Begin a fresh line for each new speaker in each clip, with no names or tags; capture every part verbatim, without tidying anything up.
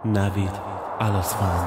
نوید الاسفند.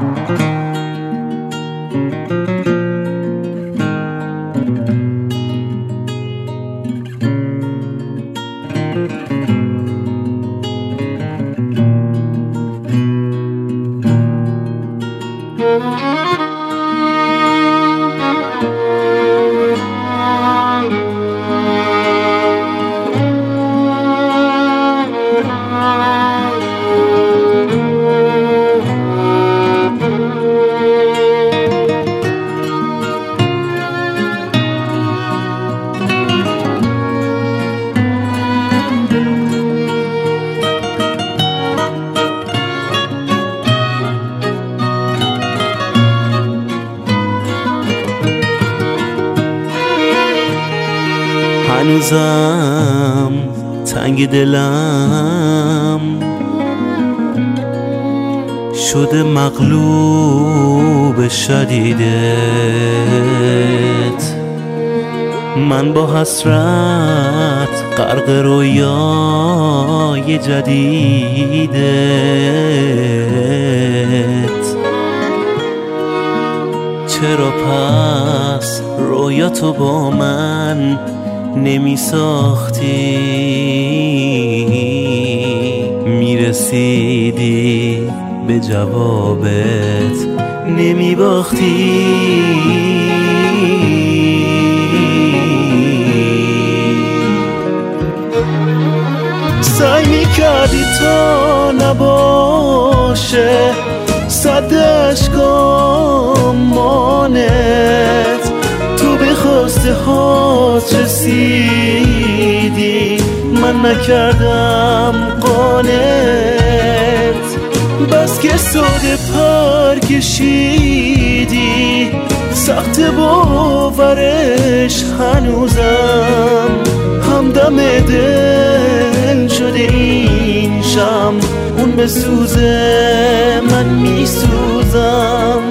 هنوزم تنگ دلم شده مغلوب شدیدت، من با حسرت غرق رویای جدیدت. چرا پس رویاتو با من نمی ساختی، میرسیدی به جوابت نمی باختی. سعی میکردی تا نباشه صد اشکام مانت، تو به خواسته هات رسیدی من نکردم قانت. بس که ساده پر کشیدی سخت باورش، هنوزم همدم دل شده این شم، اون به سوزه من میسوزم.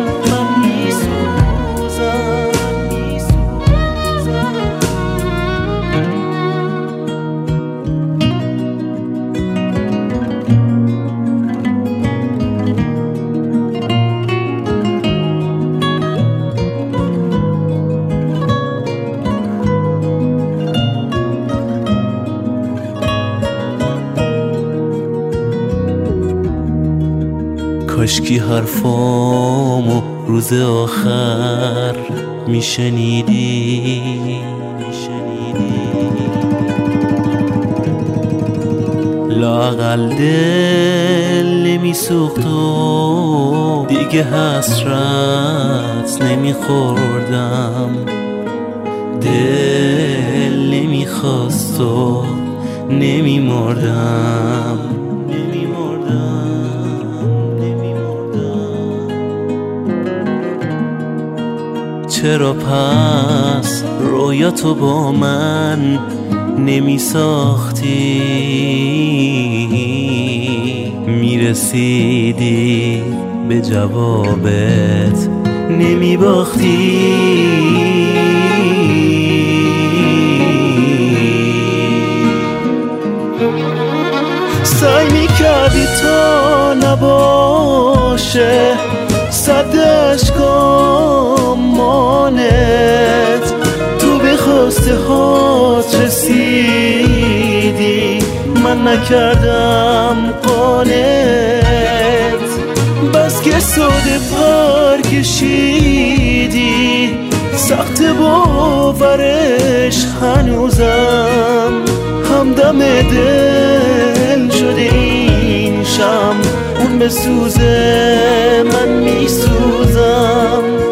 کاشکی حرفامو روز آخر میشنیدی، لااقل دل نمیسوخت و دیگه حسرت نمیخوردم، دل نمیخواست و نمیمردم. چرا پس رویاتو با من نمی ساختی، میرسیدی به جوابت نمی باختی. سعی میکردی تا نباشه صد اشکام مانت، تو به خواسته هات رسیدی من نکردم قانت. بس که ساده پر کشیدی سخت باورش، هنوزم همدم دل شده این شم، اون به سوزه من میسوزم.